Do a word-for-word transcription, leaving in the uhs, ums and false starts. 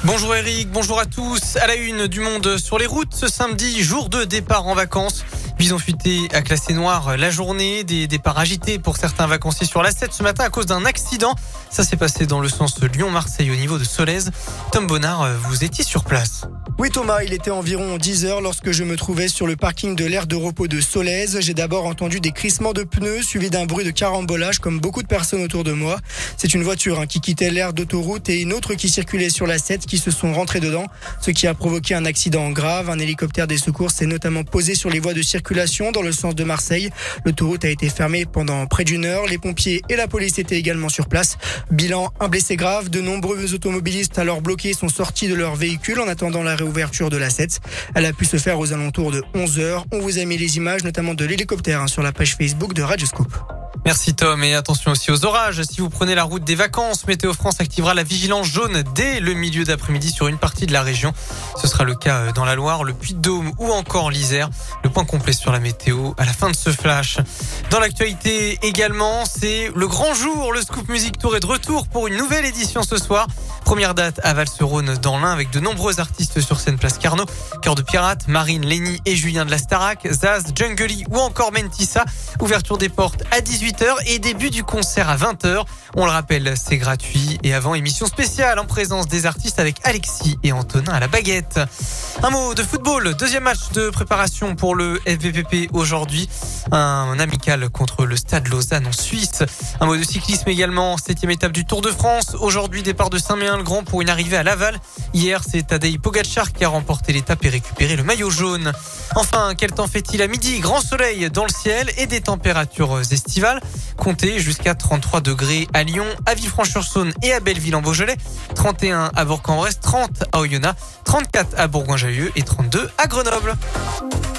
Bonjour Eric, bonjour à tous. À la une du Monde sur les routes, ce samedi, jour de départ en vacances. Bison futé a classé noir la journée, des départs agités pour certains vacanciers sur l'A sept ce matin à cause d'un accident. Ça s'est passé dans le sens Lyon-Marseille au niveau de Solèze. Tom Bonnard, vous étiez sur place. Oui Thomas, il était environ dix heures lorsque je me trouvais sur le parking de l'aire de repos de Solèze. J'ai d'abord entendu des crissements de pneus suivis d'un bruit de carambolage comme beaucoup de personnes autour de moi. C'est une voiture hein, qui quittait l'aire d'autoroute et une autre qui circulait sur l'A sept qui se sont rentrés dedans, ce qui a provoqué un accident grave. Un hélicoptère des secours s'est notamment posé sur les voies de circulation dans le sens de Marseille. L'autoroute a été fermée pendant près d'une heure. Les pompiers et la police étaient également sur place. Bilan, un blessé grave. De nombreux automobilistes alors bloqués sont sortis de leur véhicule en attendant la réouverture de l'A sept. Elle a pu se faire aux alentours de onze heures. On vous a mis les images notamment de l'hélicoptère hein, sur la page Facebook de Radioscoop. Merci Tom et attention aussi aux orages. Si vous prenez la route des vacances, Météo France activera la vigilance jaune dès le milieu d'après-midi sur une partie de la région. Ce sera le cas dans la Loire, le Puy-de-Dôme ou encore l'Isère. Le point complet sur la météo à la fin de ce flash. Dans l'actualité également, c'est le grand jour. Le Scoop Music Tour est de retour pour une nouvelle édition ce soir. Première date à Val-sur-Rhône dans l'Ain avec de nombreux artistes sur scène place Carnot. Cœur de Pirate, Marine, Lenny et Julien de la Starac, Zaz, Jungly ou encore Mentissa. Ouverture des portes à dix-huit heures et début du concert à vingt heures. On le rappelle, c'est gratuit. Et avant, émission spéciale en présence des artistes avec Alexis et Antonin à la baguette. Un mot de football. Deuxième match de préparation pour le F V P P aujourd'hui. Un amical contre le Stade Lausanne en Suisse. Un mot de cyclisme également. Septième étape du Tour de France. Aujourd'hui, départ de Saint-Méen-le-Grand pour une arrivée à Laval. Hier, c'est Tadej Pogacar qui a remporté l'étape et récupéré le maillot jaune. Enfin, quel temps fait-il à midi? Grand soleil dans le ciel et des températures estivales. Comptez jusqu'à trente-trois degrés à Lyon, à Villefranche-sur-Saône et à Belleville en Beaujolais. trente et un à Bourg-en-Bresse, trente à Oyonnax, trente-quatre à Bourgoin-Jallieu et trente-deux à Grenoble.